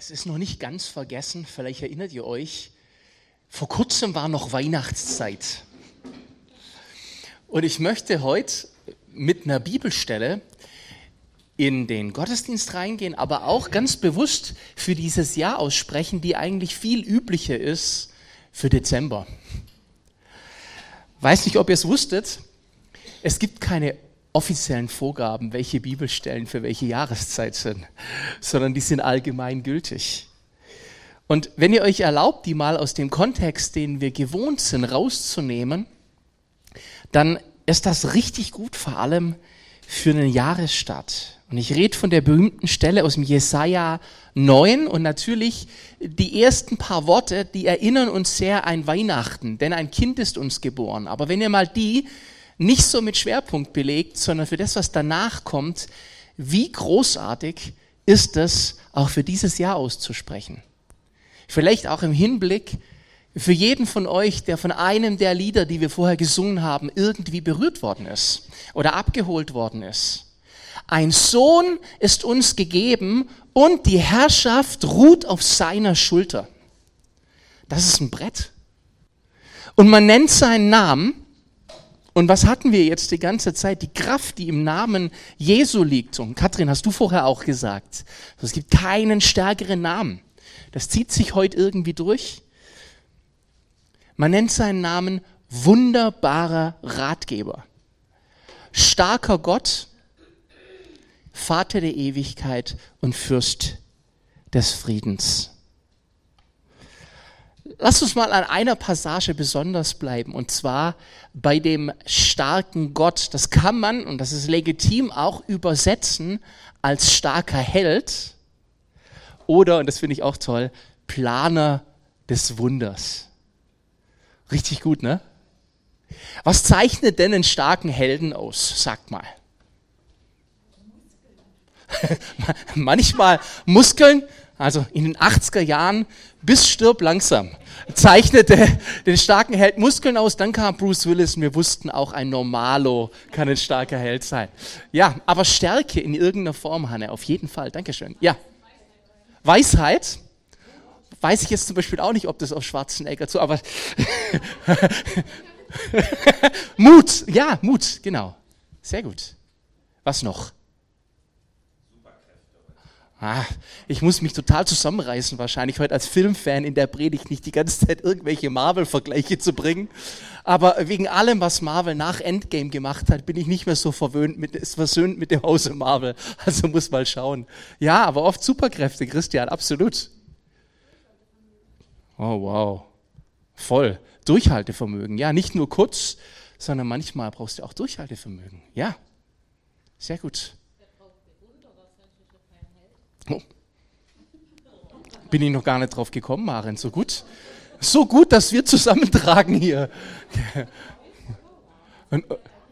Es ist noch nicht ganz vergessen, vielleicht erinnert ihr euch, vor kurzem war noch Weihnachtszeit. Und ich möchte heute mit einer Bibelstelle in den Gottesdienst reingehen, aber auch ganz bewusst für dieses Jahr aussprechen, die eigentlich viel üblicher ist für Dezember. Weiß nicht, ob ihr es wusstet, es gibt keine offiziellen Vorgaben, welche Bibelstellen für welche Jahreszeit sind, sondern die sind allgemein gültig. Und wenn ihr euch erlaubt, die mal aus dem Kontext, den wir gewohnt sind, rauszunehmen, dann ist das richtig gut, vor allem für einen Jahresstart. Und ich rede von der berühmten Stelle aus dem Jesaja 9 und natürlich die ersten paar Worte, die erinnern uns sehr an Weihnachten, denn ein Kind ist uns geboren. Aber wenn ihr mal die nicht so mit Schwerpunkt belegt, sondern für das, was danach kommt, wie großartig ist es, auch für dieses Jahr auszusprechen. Vielleicht auch im Hinblick für jeden von euch, der von einem der Lieder, die wir vorher gesungen haben, irgendwie berührt worden ist oder abgeholt worden ist. Ein Sohn ist uns gegeben und die Herrschaft ruht auf seiner Schulter. Das ist ein Brett. Und man nennt seinen Namen. Und was hatten wir jetzt die ganze Zeit? Die Kraft, die im Namen Jesu liegt. Und Katrin, hast du vorher auch gesagt, es gibt keinen stärkeren Namen. Das zieht sich heute irgendwie durch. Man nennt seinen Namen wunderbarer Ratgeber, starker Gott, Vater der Ewigkeit und Fürst des Friedens. Lass uns mal an einer Passage besonders bleiben, und zwar bei dem starken Gott. Das kann man, und das ist legitim, auch übersetzen als starker Held oder, und das finde ich auch toll, Planer des Wunders. Richtig gut, ne? Was zeichnet denn einen starken Helden aus? Sagt mal. Manchmal Muskeln, also in den 80er Jahren bis stirb langsam, zeichnete den starken Held Muskeln aus, dann kam Bruce Willis und wir wussten auch, ein Normalo kann ein starker Held sein. Ja, aber Stärke in irgendeiner Form, Hanne, auf jeden Fall, Dankeschön. Ja, Weisheit, weiß ich jetzt zum Beispiel auch nicht, ob das auf Schwarzenegger zu, aber Mut, ja, Mut, genau, sehr gut. Was noch? Ich muss mich total zusammenreißen wahrscheinlich heute als Filmfan in der Predigt nicht die ganze Zeit irgendwelche Marvel-Vergleiche zu bringen. Aber wegen allem, was Marvel nach Endgame gemacht hat, bin ich nicht mehr so versöhnt mit dem Hause Marvel. Also muss mal schauen. Ja, aber oft Superkräfte, Christian, absolut. Oh wow, voll. Durchhaltevermögen. Ja, nicht nur kurz, sondern manchmal brauchst du auch Durchhaltevermögen. Ja, sehr gut. Oh. Bin ich noch gar nicht drauf gekommen, Maren. So gut, dass wir zusammentragen hier. Und,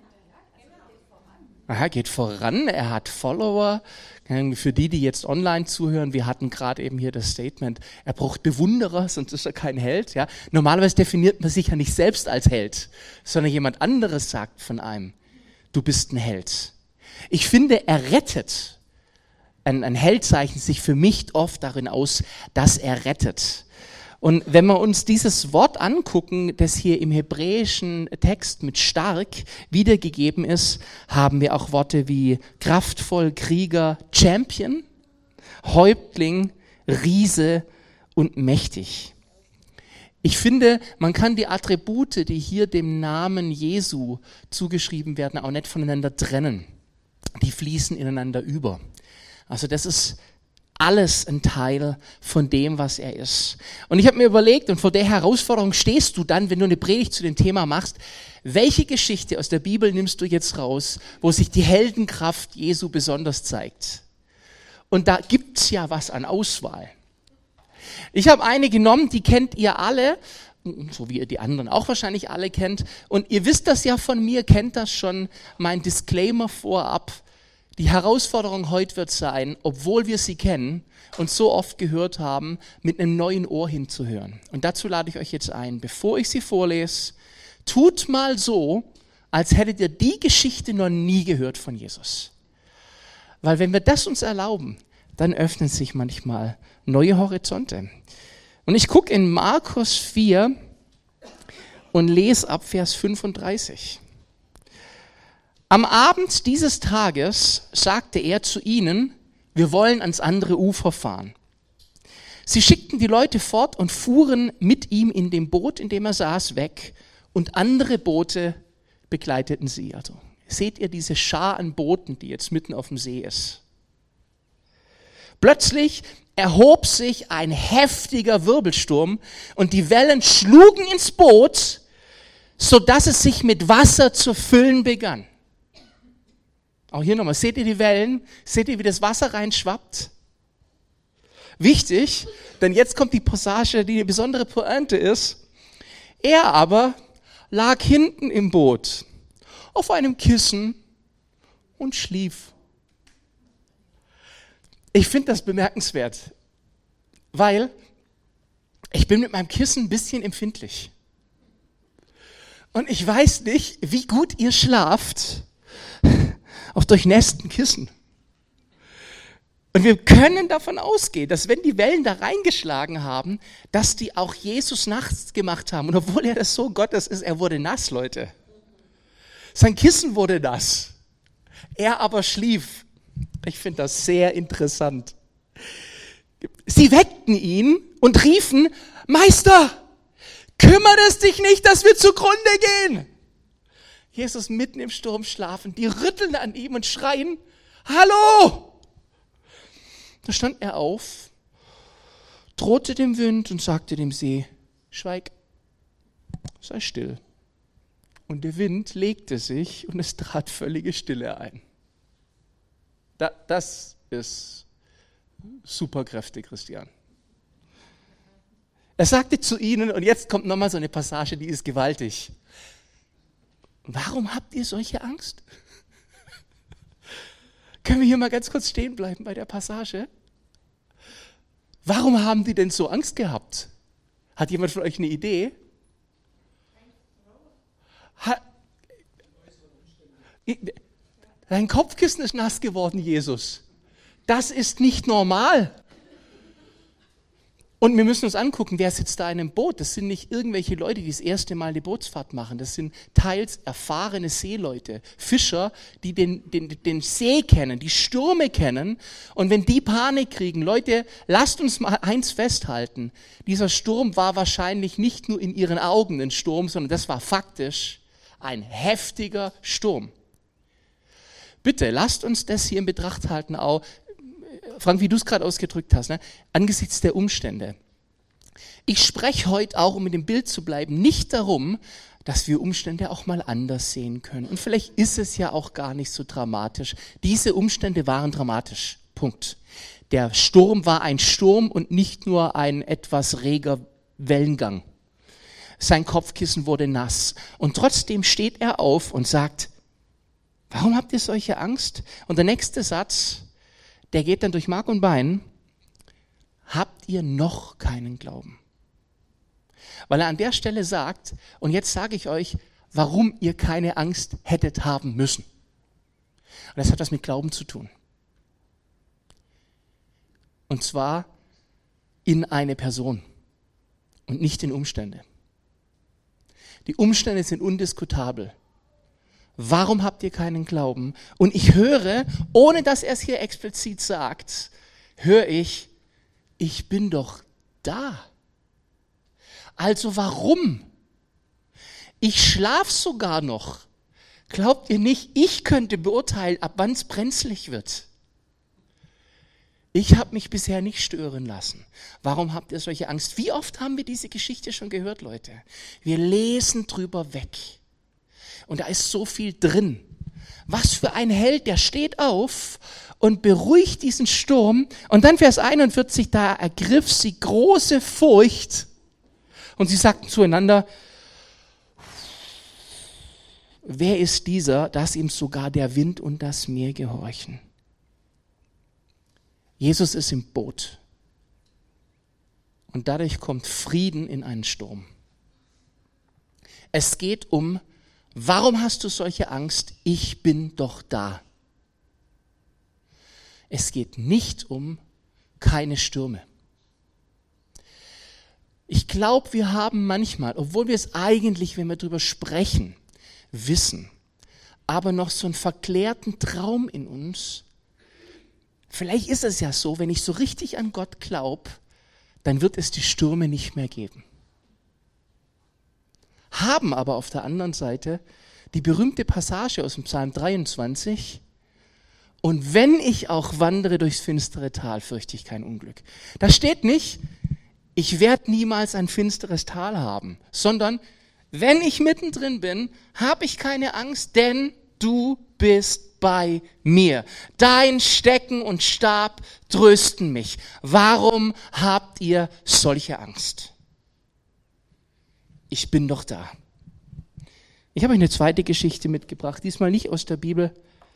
geht voran, er hat Follower. Für die jetzt online zuhören, wir hatten gerade eben hier das Statement, er braucht Bewunderer, sonst ist er kein Held. Ja? Normalerweise definiert man sich ja nicht selbst als Held, sondern jemand anderes sagt von einem, du bist ein Held. Ich finde, er rettet. Ein Held zeichnet sich für mich oft darin aus, dass er rettet. Und wenn wir uns dieses Wort angucken, das hier im hebräischen Text mit stark wiedergegeben ist, haben wir auch Worte wie kraftvoll, Krieger, Champion, Häuptling, Riese und mächtig. Ich finde, man kann die Attribute, die hier dem Namen Jesu zugeschrieben werden, auch nicht voneinander trennen. Die fließen ineinander über. Also das ist alles ein Teil von dem, was er ist. Und ich habe mir überlegt, und vor der Herausforderung stehst du dann, wenn du eine Predigt zu dem Thema machst, welche Geschichte aus der Bibel nimmst du jetzt raus, wo sich die Heldenkraft Jesu besonders zeigt? Und da gibt's ja was an Auswahl. Ich habe eine genommen, die kennt ihr alle, so wie ihr die anderen auch wahrscheinlich alle kennt. Und ihr wisst das ja von mir, kennt das schon, mein Disclaimer vorab. Die Herausforderung heute wird sein, obwohl wir sie kennen und so oft gehört haben, mit einem neuen Ohr hinzuhören. Und dazu lade ich euch jetzt ein, bevor ich sie vorlese, tut mal so, als hättet ihr die Geschichte noch nie gehört von Jesus. Weil wenn wir das uns erlauben, dann öffnen sich manchmal neue Horizonte. Und ich gucke in Markus 4 und lese ab Vers 35. Am Abend dieses Tages sagte er zu ihnen, wir wollen ans andere Ufer fahren. Sie schickten die Leute fort und fuhren mit ihm in dem Boot, in dem er saß, weg. Und andere Boote begleiteten sie. Also seht ihr diese Schar an Booten, die jetzt mitten auf dem See ist. Plötzlich erhob sich ein heftiger Wirbelsturm und die Wellen schlugen ins Boot, sodass es sich mit Wasser zu füllen begann. Auch hier nochmal, seht ihr die Wellen? Seht ihr, wie das Wasser reinschwappt? Wichtig, denn jetzt kommt die Passage, die eine besondere Pointe ist. Er aber lag hinten im Boot auf einem Kissen und schlief. Ich finde das bemerkenswert, weil ich bin mit meinem Kissen ein bisschen empfindlich. Und ich weiß nicht, wie gut ihr schlaft auf durchnässten Kissen. Und wir können davon ausgehen, dass wenn die Wellen da reingeschlagen haben, dass die auch Jesus nachts gemacht haben. Und obwohl er das so Gottes ist, er wurde nass, Leute. Sein Kissen wurde nass. Er aber schlief. Ich finde das sehr interessant. Sie weckten ihn und riefen, Meister, kümmert es dich nicht, dass wir zugrunde gehen. Jesus mitten im Sturm schlafen, die rütteln an ihm und schreien, Hallo! Da stand er auf, drohte dem Wind und sagte dem See, Schweig, sei still. Und der Wind legte sich und es trat völlige Stille ein. Das ist Superkräfte, Christian. Er sagte zu ihnen, und jetzt kommt nochmal so eine Passage, die ist gewaltig. Warum habt ihr solche Angst? Können wir hier mal ganz kurz stehen bleiben bei der Passage? Warum haben die denn so Angst gehabt? Hat jemand von euch eine Idee? Dein Kopfkissen ist nass geworden, Jesus. Das ist nicht normal. Und wir müssen uns angucken, wer sitzt da in einem Boot. Das sind nicht irgendwelche Leute, die das erste Mal eine Bootsfahrt machen. Das sind teils erfahrene Seeleute, Fischer, die den See kennen, die Stürme kennen. Und wenn die Panik kriegen, Leute, lasst uns mal eins festhalten. Dieser Sturm war wahrscheinlich nicht nur in ihren Augen ein Sturm, sondern das war faktisch ein heftiger Sturm. Bitte, lasst uns das hier in Betracht halten, auch, Frank, wie du es gerade ausgedrückt hast, ne? Angesichts der Umstände. Ich spreche heute auch, um mit dem Bild zu bleiben, nicht darum, dass wir Umstände auch mal anders sehen können. Und vielleicht ist es ja auch gar nicht so dramatisch. Diese Umstände waren dramatisch. Punkt. Der Sturm war ein Sturm und nicht nur ein etwas reger Wellengang. Sein Kopfkissen wurde nass. Und trotzdem steht er auf und sagt, warum habt ihr solche Angst? Und der nächste Satz, der geht dann durch Mark und Bein. Habt ihr noch keinen Glauben? Weil er an der Stelle sagt, und jetzt sage ich euch, warum ihr keine Angst hättet haben müssen. Und das hat was mit Glauben zu tun. Und zwar in eine Person und nicht in Umstände. Die Umstände sind undiskutabel. Warum habt ihr keinen Glauben? Und ich höre, ohne dass er es hier explizit sagt, höre ich bin doch da. Also warum? Ich schlafe sogar noch. Glaubt ihr nicht, ich könnte beurteilen, ab wann es brenzlig wird? Ich habe mich bisher nicht stören lassen. Warum habt ihr solche Angst? Wie oft haben wir diese Geschichte schon gehört, Leute? Wir lesen drüber weg. Und da ist so viel drin. Was für ein Held, der steht auf und beruhigt diesen Sturm. Und dann Vers 41, da ergriff sie große Furcht. Und sie sagten zueinander, wer ist dieser, dass ihm sogar der Wind und das Meer gehorchen? Jesus ist im Boot. Und dadurch kommt Frieden in einen Sturm. Es geht um, warum hast du solche Angst? Ich bin doch da. Es geht nicht um, keine Stürme. Ich glaube, wir haben manchmal, obwohl wir es eigentlich, wenn wir darüber sprechen, wissen, aber noch so einen verklärten Traum in uns. Vielleicht ist es ja so, wenn ich so richtig an Gott glaube, dann wird es die Stürme nicht mehr geben. Haben aber auf der anderen Seite die berühmte Passage aus dem Psalm 23, und wenn ich auch wandere durchs finstere Tal, fürchte ich kein Unglück. Da steht nicht, ich werde niemals ein finsteres Tal haben, sondern wenn ich mittendrin bin, habe ich keine Angst, denn du bist bei mir. Dein Stecken und Stab trösten mich. Warum habt ihr solche Angst? Ich bin doch da. Ich habe euch eine zweite Geschichte mitgebracht, diesmal nicht aus der Bibel,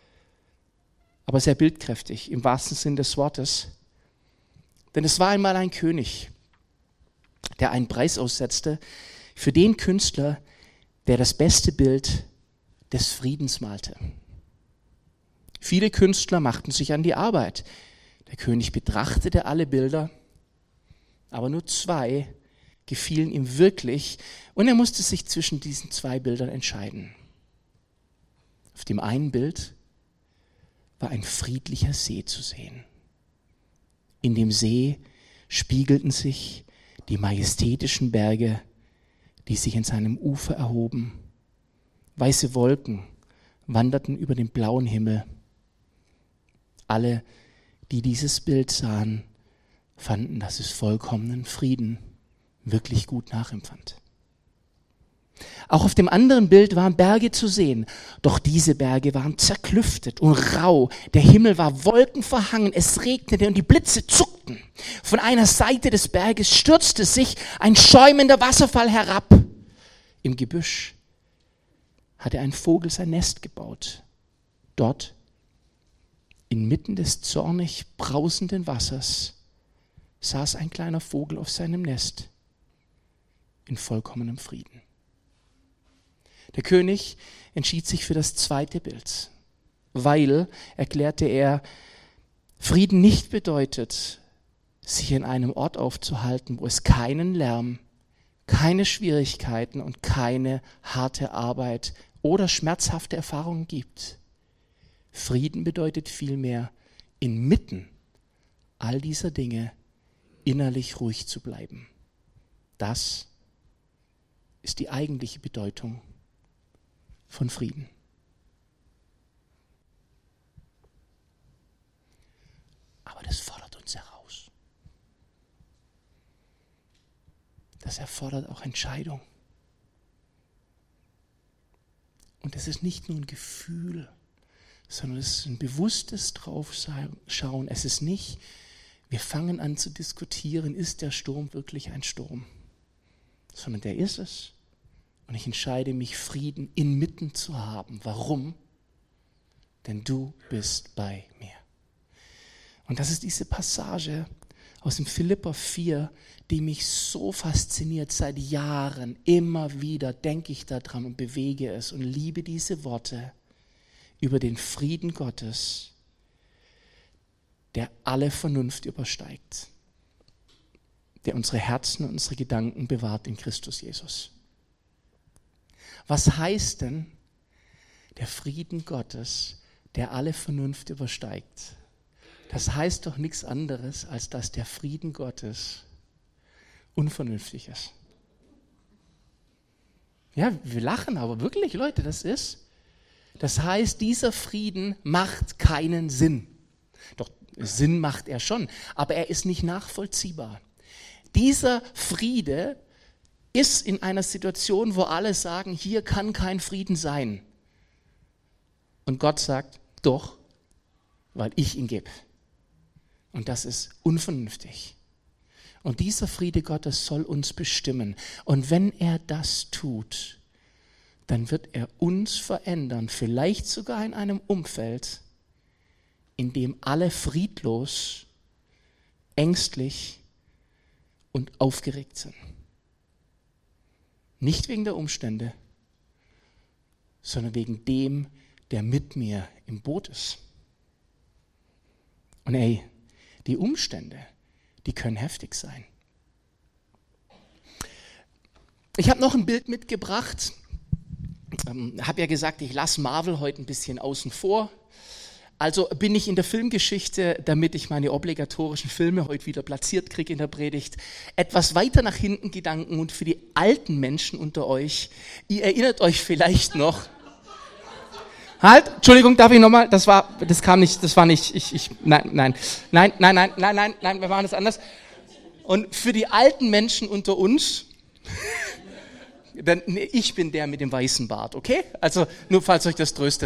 aber sehr bildkräftig, im wahrsten Sinn des Wortes. Denn es war einmal ein König, der einen Preis aussetzte für den Künstler, der das beste Bild des Friedens malte. Viele Künstler machten sich an die Arbeit. Der König betrachtete alle Bilder, aber nur 2 gefielen ihm wirklich und er musste sich zwischen diesen 2 Bildern entscheiden. Auf dem einen Bild war ein friedlicher See zu sehen. In dem See spiegelten sich die majestätischen Berge, die sich in seinem Ufer erhoben. Weiße Wolken wanderten über den blauen Himmel. Alle, die dieses Bild sahen, fanden, dass es vollkommenen Frieden wirklich gut nachempfand. Auch auf dem anderen Bild waren Berge zu sehen, doch diese Berge waren zerklüftet und rau. Der Himmel war wolkenverhangen, es regnete und die Blitze zuckten. Von einer Seite des Berges stürzte sich ein schäumender Wasserfall herab. Im Gebüsch hatte ein Vogel sein Nest gebaut. Dort, inmitten des zornig brausenden Wassers, saß ein kleiner Vogel auf seinem Nest in vollkommenem Frieden. Der König entschied sich für das zweite Bild, weil, erklärte er, Frieden nicht bedeutet, sich in einem Ort aufzuhalten, wo es keinen Lärm, keine Schwierigkeiten und keine harte Arbeit oder schmerzhafte Erfahrungen gibt. Frieden bedeutet vielmehr, inmitten all dieser Dinge innerlich ruhig zu bleiben. Das ist die eigentliche Bedeutung von Frieden. Aber das fordert uns heraus. Das erfordert auch Entscheidung. Und es ist nicht nur ein Gefühl, sondern es ist ein bewusstes Draufschauen. Es ist nicht, wir fangen an zu diskutieren, ist der Sturm wirklich ein Sturm? Sondern der ist es. Und ich entscheide mich, Frieden inmitten zu haben. Warum? Denn du bist bei mir. Und das ist diese Passage aus dem Philipper 4, die mich so fasziniert seit Jahren. Immer wieder denke ich daran und bewege es und liebe diese Worte über den Frieden Gottes, der alle Vernunft übersteigt, der unsere Herzen und unsere Gedanken bewahrt in Christus Jesus. Was heißt denn der Frieden Gottes, der alle Vernunft übersteigt? Das heißt doch nichts anderes, als dass der Frieden Gottes unvernünftig ist. Ja, wir lachen, aber wirklich, Leute, das heißt, dieser Frieden macht keinen Sinn. Doch Sinn macht er schon, aber er ist nicht nachvollziehbar. Dieser Friede ist in einer Situation, wo alle sagen, hier kann kein Frieden sein. Und Gott sagt, doch, weil ich ihn gebe. Und das ist unvernünftig. Und dieser Friede Gottes soll uns bestimmen. Und wenn er das tut, dann wird er uns verändern, vielleicht sogar in einem Umfeld, in dem alle friedlos, ängstlich und aufgeregt sind. Nicht wegen der Umstände, sondern wegen dem, der mit mir im Boot ist. Und die Umstände, die können heftig sein. Ich habe noch ein Bild mitgebracht. Habe ja gesagt, ich lasse Marvel heute ein bisschen außen vor. Also bin ich in der Filmgeschichte, damit ich meine obligatorischen Filme heute wieder platziert kriege in der Predigt, etwas weiter nach hinten Gedanken und für die alten Menschen unter euch. Ihr erinnert euch vielleicht noch. Halt, Entschuldigung, darf ich nochmal? Das war nicht, nein, wir machen das anders. Und für die alten Menschen unter uns, ich bin der mit dem weißen Bart, okay? Also nur falls euch das tröstet.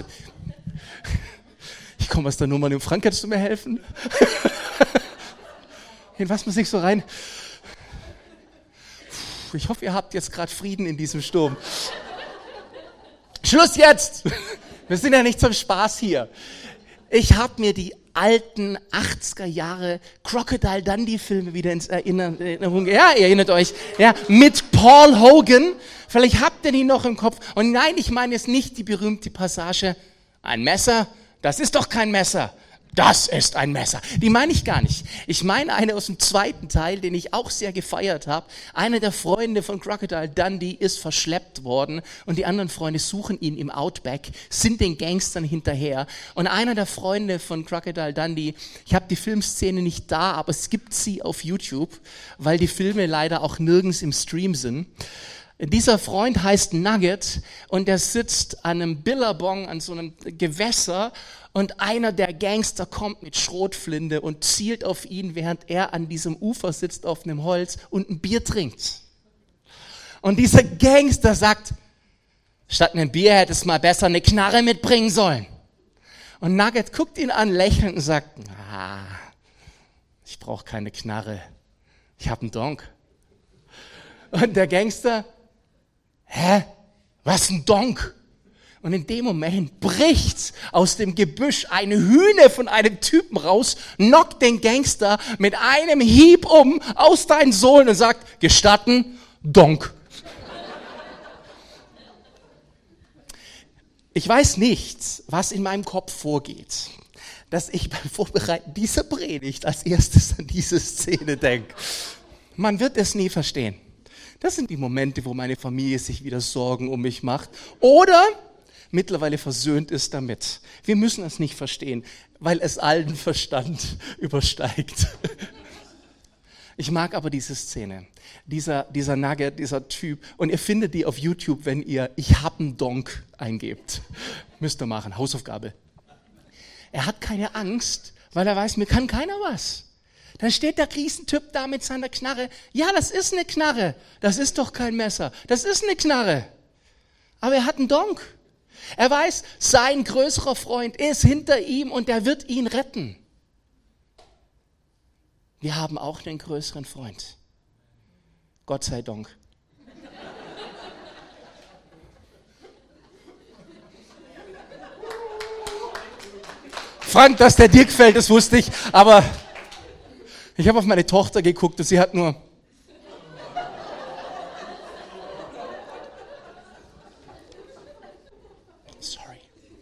Ich komme aus der Nummer. Frank, kannst du mir helfen? In was muss ich so rein? Ich hoffe, ihr habt jetzt gerade Frieden in diesem Sturm. Schluss jetzt! Wir sind ja nicht zum Spaß hier. Ich habe mir die alten 80er Jahre Crocodile Dundee Filme wieder ins Erinnerung. Ja, ihr erinnert euch. Ja, mit Paul Hogan. Vielleicht habt ihr die noch im Kopf. Und nein, ich meine jetzt nicht die berühmte Passage, ein Messer, das ist doch kein Messer. Das ist ein Messer. Die meine ich gar nicht. Ich meine eine aus dem zweiten Teil, den ich auch sehr gefeiert habe. Einer der Freunde von Crocodile Dundee ist verschleppt worden und die anderen Freunde suchen ihn im Outback, sind den Gangstern hinterher. Und einer der Freunde von Crocodile Dundee, ich habe die Filmszene nicht da, aber es gibt sie auf YouTube, weil die Filme leider auch nirgends im Stream sind. Dieser Freund heißt Nugget und der sitzt an einem Billabong, an so einem Gewässer und einer der Gangster kommt mit Schrotflinte und zielt auf ihn, während er an diesem Ufer sitzt auf einem Holz und ein Bier trinkt. Und dieser Gangster sagt, statt einem Bier hättest du mal besser eine Knarre mitbringen sollen. Und Nugget guckt ihn an, lächelnd und sagt, ich brauche keine Knarre, ich habe einen Donk. Und der Gangster, was ein Donk? Und in dem Moment bricht aus dem Gebüsch eine Hühne von einem Typen raus, knockt den Gangster mit einem Hieb aus deinen Sohlen und sagt, gestatten, Donk. Ich weiß nicht, was in meinem Kopf vorgeht, dass ich beim Vorbereiten dieser Predigt als erstes an diese Szene denke. Man wird es nie verstehen. Das sind die Momente, wo meine Familie sich wieder Sorgen um mich macht oder mittlerweile versöhnt ist damit. Wir müssen es nicht verstehen, weil es allen Verstand übersteigt. Ich mag aber diese Szene, dieser Nugget, dieser Typ. Und ihr findet die auf YouTube, wenn ihr Ich hab einen Donk eingebt. Müsst ihr machen, Hausaufgabe. Er hat keine Angst, weil er weiß, mir kann keiner was. Dann steht der Riesentyp da mit seiner Knarre. Ja, das ist eine Knarre. Das ist doch kein Messer. Das ist eine Knarre. Aber er hat einen Donk. Er weiß, sein größerer Freund ist hinter ihm und der wird ihn retten. Wir haben auch einen größeren Freund. Gott sei Dank. Frank, dass der dir gefällt, das wusste ich, aber ich habe auf meine Tochter geguckt und sie hat nur... Sorry.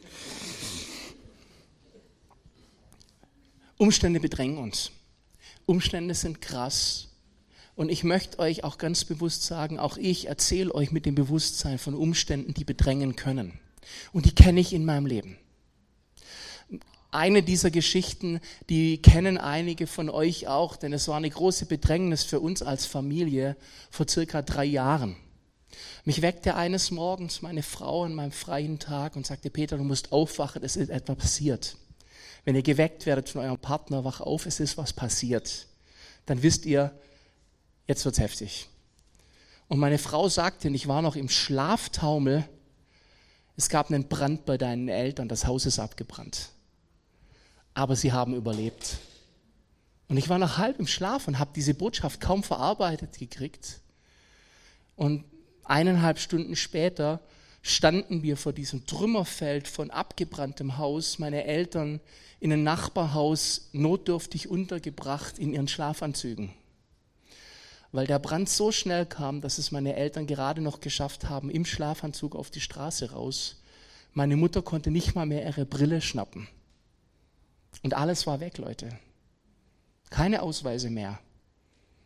Umstände bedrängen uns. Umstände sind krass. Und ich möchte euch auch ganz bewusst sagen, auch ich erzähle euch mit dem Bewusstsein von Umständen, die bedrängen können. Und die kenne ich in meinem Leben. Eine dieser Geschichten, die kennen einige von euch auch, denn es war eine große Bedrängnis für uns als Familie vor circa 3 Jahren. Mich weckte eines Morgens meine Frau an meinem freien Tag und sagte, Peter, du musst aufwachen, es ist etwas passiert. Wenn ihr geweckt werdet von eurem Partner, wach auf, es ist was passiert. Dann wisst ihr, jetzt wird's heftig. Und meine Frau sagte, und ich war noch im Schlaftaumel, es gab einen Brand bei deinen Eltern, das Haus ist abgebrannt. Aber sie haben überlebt. Und ich war noch halb im Schlaf und habe diese Botschaft kaum verarbeitet gekriegt. Und 1,5 Stunden später standen wir vor diesem Trümmerfeld von abgebranntem Haus, meine Eltern in ein Nachbarhaus notdürftig untergebracht in ihren Schlafanzügen. Weil der Brand so schnell kam, dass es meine Eltern gerade noch geschafft haben, im Schlafanzug auf die Straße raus. Meine Mutter konnte nicht mal mehr ihre Brille schnappen. Und alles war weg, Leute. Keine Ausweise mehr.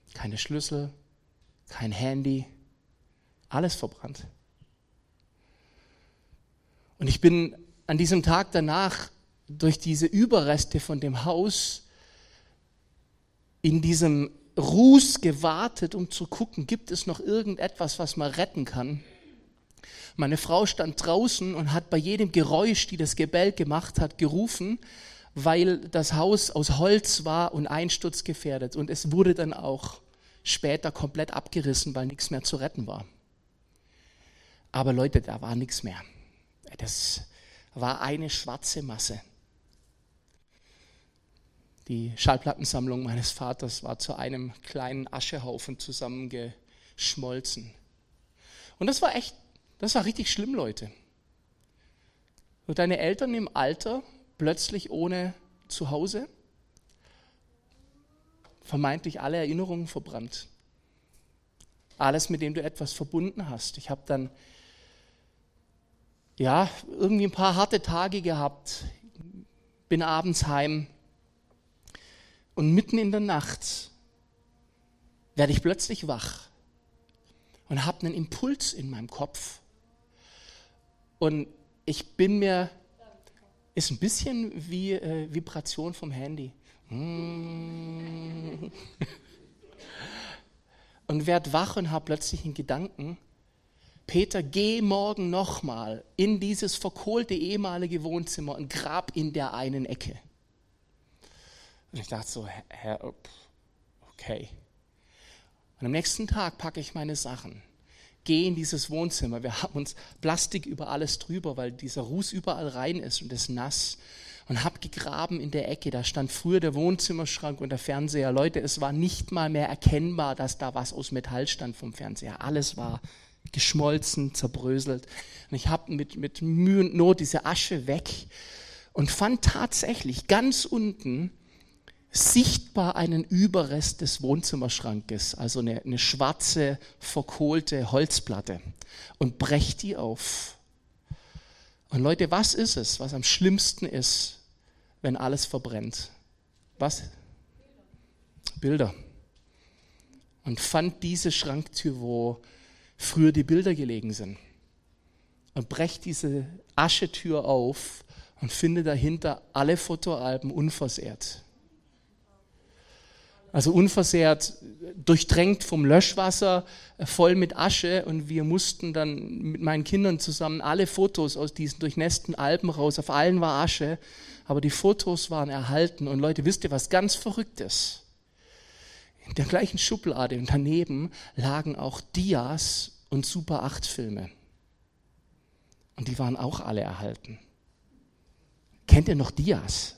keine Schlüssel, kein Handy, alles verbrannt. Und ich bin an diesem Tag danach durch diese Überreste von dem Haus in diesem Ruß gewartet, um zu gucken, gibt es noch irgendetwas, was man retten kann. Meine Frau stand draußen und hat bei jedem Geräusch, die das Gebälk gemacht hat, gerufen, weil das Haus aus Holz war und einsturzgefährdet. Und es wurde dann auch später komplett abgerissen, weil nichts mehr zu retten war. Aber Leute, da war nichts mehr. Das war eine schwarze Masse. Die Schallplattensammlung meines Vaters war zu einem kleinen Aschehaufen zusammengeschmolzen. Und das war richtig schlimm, Leute. Und deine Eltern im Alter, plötzlich ohne Zuhause, vermeintlich alle Erinnerungen verbrannt. Alles, mit dem du etwas verbunden hast. Ich habe dann irgendwie ein paar harte Tage gehabt, bin abends heim und mitten in der Nacht werde ich plötzlich wach und habe einen Impuls in meinem Kopf. Und ist ein bisschen wie Vibration vom Handy. Und werde wach und habe plötzlich einen Gedanken: Peter, geh morgen nochmal in dieses verkohlte ehemalige Wohnzimmer und grab in der einen Ecke. Und ich dachte so, okay. Und am nächsten Tag packe ich meine Sachen, gehe in dieses Wohnzimmer. Wir haben uns Plastik über alles drüber, weil dieser Ruß überall rein ist und es nass. Und habe gegraben in der Ecke. Da stand früher der Wohnzimmerschrank und der Fernseher. Leute, es war nicht mal mehr erkennbar, dass da was aus Metall stand vom Fernseher. Alles war geschmolzen, zerbröselt. Und ich habe mit Mühe und Not diese Asche weg und fand tatsächlich ganz unten sichtbar einen Überrest des Wohnzimmerschrankes, also eine schwarze, verkohlte Holzplatte, und brech die auf. Und Leute, was ist es, was am schlimmsten ist, wenn alles verbrennt? Was? Bilder. Und fand diese Schranktür, wo früher die Bilder gelegen sind, und brech diese Aschetür auf und finde dahinter alle Fotoalben unversehrt. Also unversehrt, durchtränkt vom Löschwasser, voll mit Asche, und wir mussten dann mit meinen Kindern zusammen alle Fotos aus diesen durchnässten Alben raus. Auf allen war Asche, aber die Fotos waren erhalten. Und Leute, wisst ihr, was ganz Verrücktes? In der gleichen Schublade und daneben lagen auch Dias und Super 8 Filme. Und die waren auch alle erhalten. Kennt ihr noch Dias?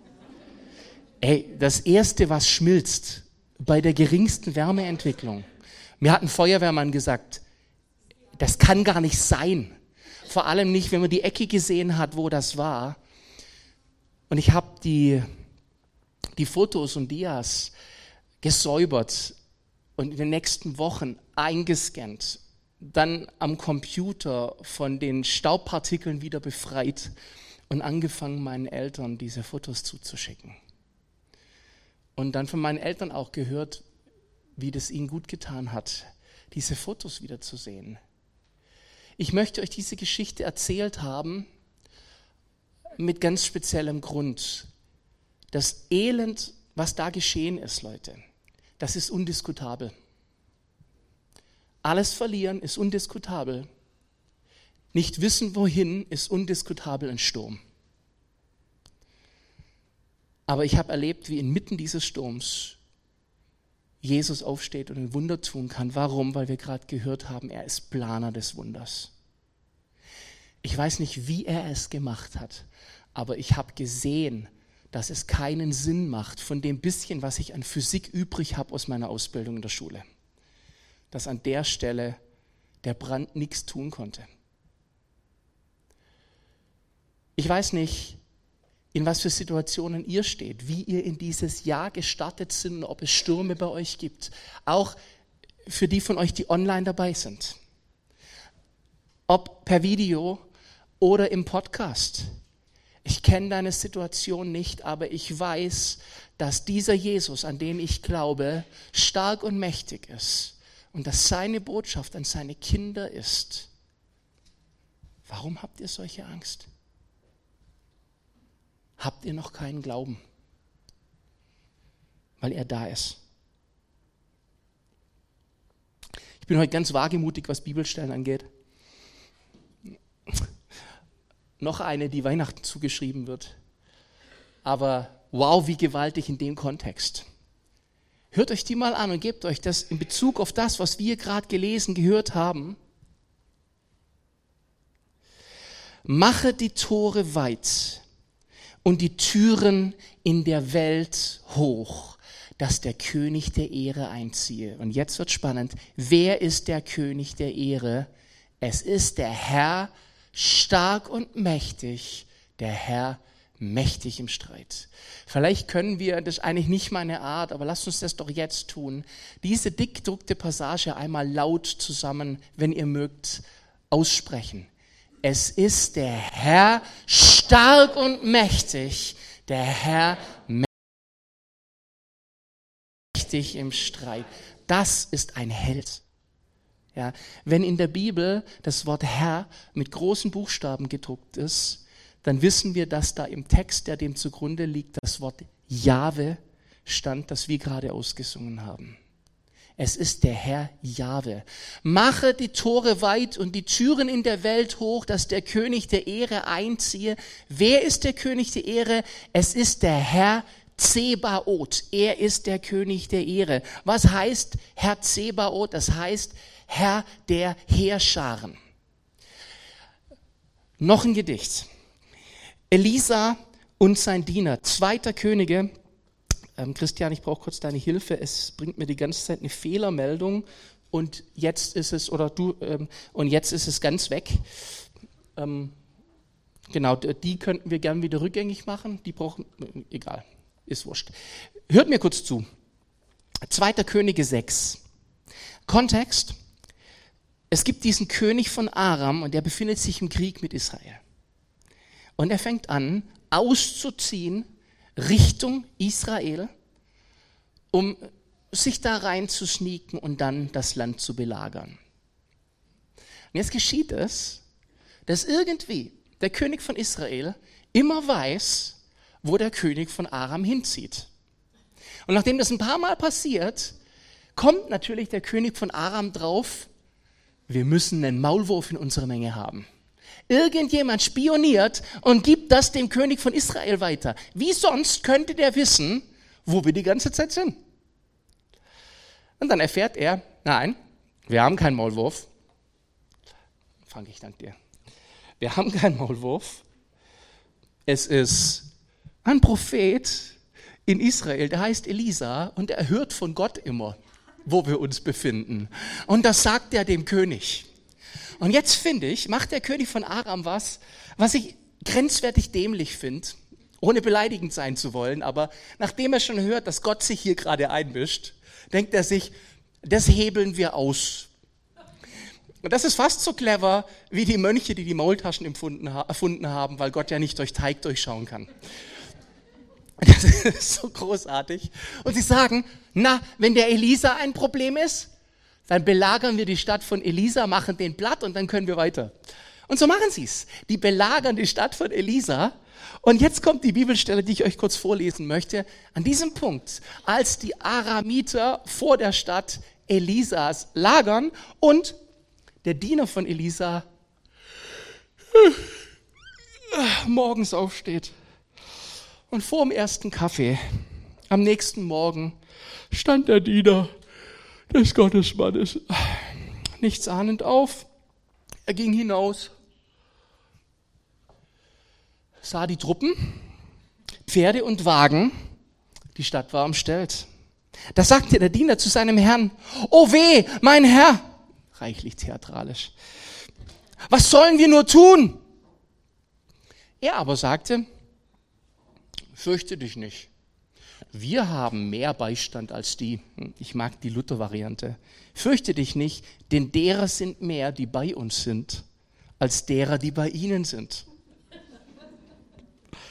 Das Erste, was schmilzt bei der geringsten Wärmeentwicklung. Mir hat ein Feuerwehrmann gesagt, das kann gar nicht sein. Vor allem nicht, wenn man die Ecke gesehen hat, wo das war. Und ich habe die Fotos und Dias gesäubert und in den nächsten Wochen eingescannt, dann am Computer von den Staubpartikeln wieder befreit und angefangen, meinen Eltern diese Fotos zuzuschicken. Und dann von meinen Eltern auch gehört, wie das ihnen gut getan hat, diese Fotos wiederzusehen. Ich möchte euch diese Geschichte erzählt haben mit ganz speziellem Grund. Das Elend, was da geschehen ist, Leute, das ist undiskutabel. Alles verlieren ist undiskutabel. Nicht wissen, wohin, ist undiskutabel ein Sturm. Aber ich habe erlebt, wie inmitten dieses Sturms Jesus aufsteht und ein Wunder tun kann. Warum? Weil wir gerade gehört haben, er ist Planer des Wunders. Ich weiß nicht, wie er es gemacht hat, aber ich habe gesehen, dass es keinen Sinn macht, von dem bisschen, was ich an Physik übrig habe aus meiner Ausbildung in der Schule, dass an der Stelle der Brand nichts tun konnte. Ich weiß nicht, in was für Situationen ihr steht, wie ihr in dieses Jahr gestartet sind und ob es Stürme bei euch gibt. Auch für die von euch, die online dabei sind. Ob per Video oder im Podcast. Ich kenne deine Situation nicht, aber ich weiß, dass dieser Jesus, an den ich glaube, stark und mächtig ist und dass seine Botschaft an seine Kinder ist. Warum habt ihr solche Angst? Habt ihr noch keinen Glauben? Weil er da ist. Ich bin heute ganz wagemutig, was Bibelstellen angeht. Noch eine, die Weihnachten zugeschrieben wird. Aber wow, wie gewaltig in dem Kontext. Hört euch die mal an und gebt euch das in Bezug auf das, was wir gerade gelesen, gehört haben. Mache die Tore weit und die Türen in der Welt hoch, dass der König der Ehre einziehe. Und jetzt wird spannend. Wer ist der König der Ehre? Es ist der Herr, stark und mächtig, der Herr mächtig im Streit. Vielleicht können wir, das ist eigentlich nicht meine Art, aber lasst uns das doch jetzt tun, diese dick gedruckte Passage einmal laut zusammen, wenn ihr mögt, aussprechen. Es ist der Herr, stark und mächtig, der Herr mächtig im Streit. Das ist ein Held. Ja, wenn in der Bibel das Wort Herr mit großen Buchstaben gedruckt ist, dann wissen wir, dass da im Text, der dem zugrunde liegt, das Wort Jahwe stand, das wir gerade ausgesungen haben. Es ist der Herr Jahwe. Mache die Tore weit und die Türen in der Welt hoch, dass der König der Ehre einziehe. Wer ist der König der Ehre? Es ist der Herr Zebaoth. Er ist der König der Ehre. Was heißt Herr Zebaoth? Das heißt Herr der Heerscharen. Noch ein Gedicht. Elisa und sein Diener. 2. Könige. Christian, ich brauche kurz deine Hilfe. Es bringt mir die ganze Zeit eine Fehlermeldung und jetzt ist es, und jetzt ist es ganz weg. Genau, die könnten wir gern wieder rückgängig machen. Die brauchen, egal, ist wurscht. Hört mir kurz zu. 2. Könige 6. Kontext. Es gibt diesen König von Aram und der befindet sich im Krieg mit Israel. Und er fängt an, auszuziehen Richtung Israel, um sich da rein zu sneaken und dann das Land zu belagern. Und jetzt geschieht es, dass irgendwie der König von Israel immer weiß, wo der König von Aram hinzieht. Und nachdem das ein paar Mal passiert, kommt natürlich der König von Aram drauf, wir müssen einen Maulwurf in unserer Menge haben. Irgendjemand spioniert und gibt das dem König von Israel weiter. Wie sonst könnte der wissen, wo wir die ganze Zeit sind? Und dann erfährt er, nein, wir haben keinen Maulwurf. Frank, ich danke dir. Wir haben keinen Maulwurf. Es ist ein Prophet in Israel, der heißt Elisa und er hört von Gott immer, wo wir uns befinden. Und das sagt er dem König. Und jetzt finde ich, macht der König von Aram was ich grenzwertig dämlich finde, ohne beleidigend sein zu wollen, aber nachdem er schon hört, dass Gott sich hier gerade einmischt, denkt er sich, das hebeln wir aus. Und das ist fast so clever, wie die Mönche, die die Maultaschen erfunden haben, weil Gott ja nicht durch Teig durchschauen kann. Das ist so großartig. Und sie sagen, na, wenn der Elisa ein Problem ist, dann belagern wir die Stadt von Elisa, machen den platt und dann können wir weiter. Und so machen sie es. Die belagern die Stadt von Elisa. Und jetzt kommt die Bibelstelle, die ich euch kurz vorlesen möchte. An diesem Punkt, als die Aramiter vor der Stadt Elisas lagern und der Diener von Elisa morgens aufsteht und vor dem ersten Kaffee am nächsten Morgen stand der Diener des Gottesmannes nichts ahnend auf. Er ging hinaus, sah die Truppen, Pferde und Wagen. Die Stadt war umstellt. Da sagte der Diener zu seinem Herrn, oh weh, mein Herr, reichlich theatralisch, was sollen wir nur tun? Er aber sagte, fürchte dich nicht. Wir haben mehr Beistand als die. Ich mag die Luther-Variante. Fürchte dich nicht, denn derer sind mehr, die bei uns sind, als derer, die bei ihnen sind.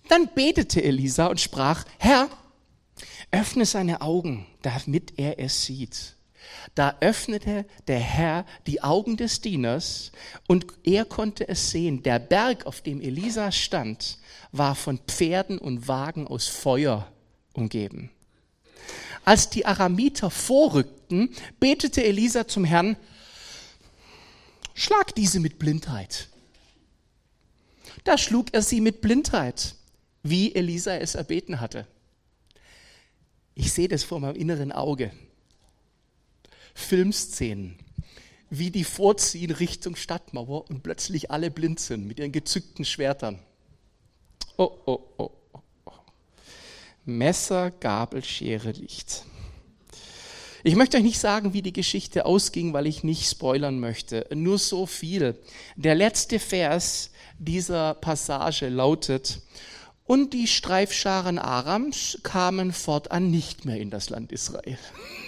Dann betete Elisa und sprach, Herr, öffne seine Augen, damit er es sieht. Da öffnete der Herr die Augen des Dieners und er konnte es sehen. Der Berg, auf dem Elisa stand, war von Pferden und Wagen aus Feuer umgeben. Als die Aramiter vorrückten, betete Elisa zum Herrn, schlag diese mit Blindheit. Da schlug er sie mit Blindheit, wie Elisa es erbeten hatte. Ich sehe das vor meinem inneren Auge. Filmszenen, wie die vorziehen Richtung Stadtmauer und plötzlich alle blind sind mit ihren gezückten Schwertern. Oh, oh, oh, oh, oh. Messer, Gabel, Schere, Licht. Ich möchte euch nicht sagen, wie die Geschichte ausging, weil ich nicht spoilern möchte. Nur so viel. Der letzte Vers dieser Passage lautet, und die Streifscharen Arams kamen fortan nicht mehr in das Land Israel.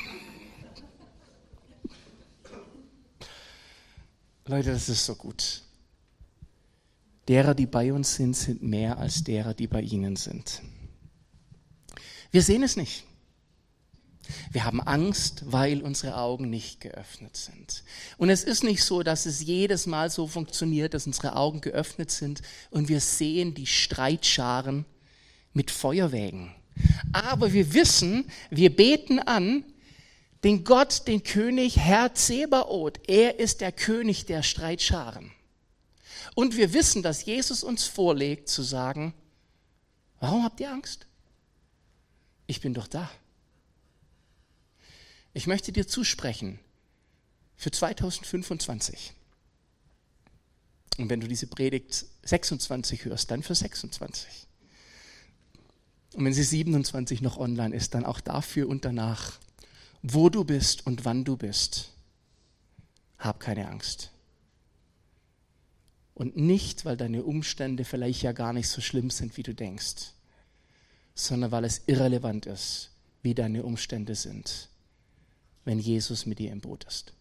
Leute, das ist so gut. Derer, die bei uns sind, sind mehr als derer, die bei ihnen sind. Wir sehen es nicht. Wir haben Angst, weil unsere Augen nicht geöffnet sind. Und es ist nicht so, dass es jedes Mal so funktioniert, dass unsere Augen geöffnet sind und wir sehen die Streitscharen mit Feuerwägen. Aber wir wissen, wir beten an den Gott, den König, Herr Zebaoth. Er ist der König der Streitscharen. Und wir wissen, dass Jesus uns vorlegt zu sagen, warum habt ihr Angst? Ich bin doch da. Ich möchte dir zusprechen für 2025. Und wenn du diese Predigt 26 hörst, dann für 26. Und wenn sie 27 noch online ist, dann auch dafür und danach. Wo du bist und wann du bist, hab keine Angst. Und nicht, weil deine Umstände vielleicht ja gar nicht so schlimm sind, wie du denkst, sondern weil es irrelevant ist, wie deine Umstände sind, wenn Jesus mit dir im Boot ist.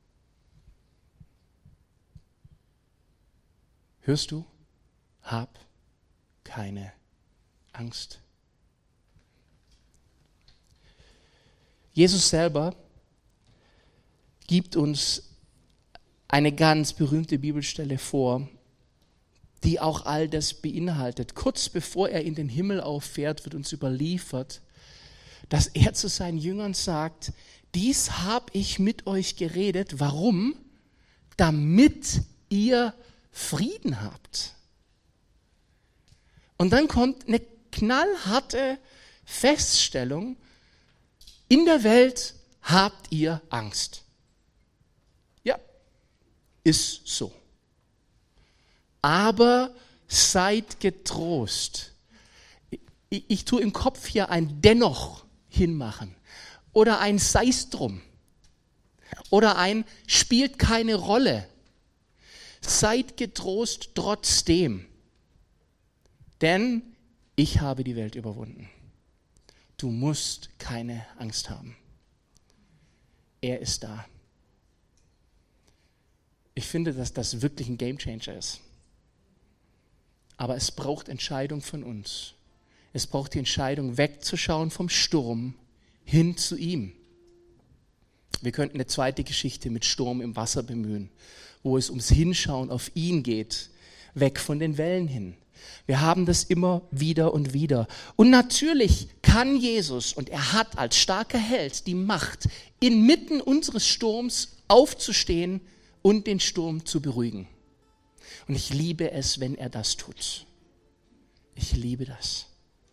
Hörst du? Hab keine Angst. Jesus selber gibt uns eine ganz berühmte Bibelstelle vor, die auch all das beinhaltet. Kurz bevor er in den Himmel auffährt, wird uns überliefert, dass er zu seinen Jüngern sagt, dies habe ich mit euch geredet. Warum? Damit ihr Frieden habt. Und dann kommt eine knallharte Feststellung, in der Welt habt ihr Angst. Ja, ist so. Aber seid getrost. Ich tue im Kopf hier ein Dennoch hinmachen oder ein Sei's drum oder ein spielt keine Rolle. Seid getrost trotzdem, denn ich habe die Welt überwunden. Du musst keine Angst haben. Er ist da. Ich finde, dass das wirklich ein Gamechanger ist. Aber es braucht Entscheidung von uns. Es braucht die Entscheidung, wegzuschauen vom Sturm hin zu ihm. Wir könnten eine zweite Geschichte mit Sturm im Wasser bemühen, wo es ums Hinschauen auf ihn geht, weg von den Wellen hin. Wir haben das immer wieder und wieder. Und natürlich kann Jesus, und er hat als starker Held die Macht, inmitten unseres Sturms aufzustehen und den Sturm zu beruhigen. Und ich liebe es, wenn er das tut. Ich liebe das.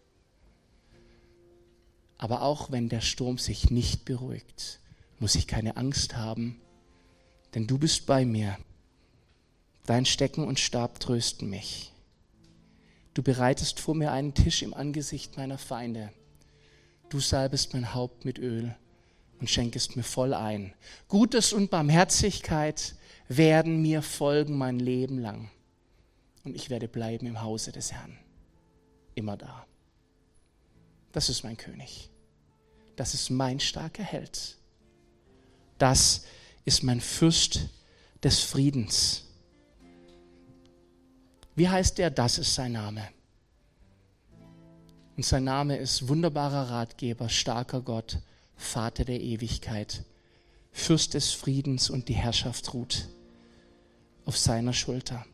Aber auch wenn der Sturm sich nicht beruhigt, muss ich keine Angst haben, denn du bist bei mir. Dein Stecken und Stab trösten mich. Du bereitest vor mir einen Tisch im Angesicht meiner Feinde. Du salbest mein Haupt mit Öl und schenkest mir voll ein. Gutes und Barmherzigkeit werden mir folgen mein Leben lang. Und ich werde bleiben im Hause des Herrn. Immer da. Das ist mein König. Das ist mein starker Held. Das ist mein Fürst des Friedens. Wie heißt der? Das ist sein Name. Und sein Name ist wunderbarer Ratgeber, starker Gott, Vater der Ewigkeit, Fürst des Friedens, und die Herrschaft ruht auf seiner Schulter.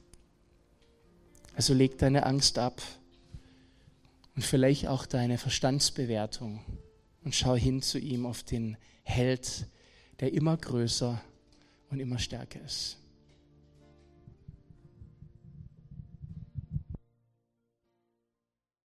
Also leg deine Angst ab und vielleicht auch deine Verstandsbewertung und schau hin zu ihm, auf den Held, der immer größer und immer stärker ist.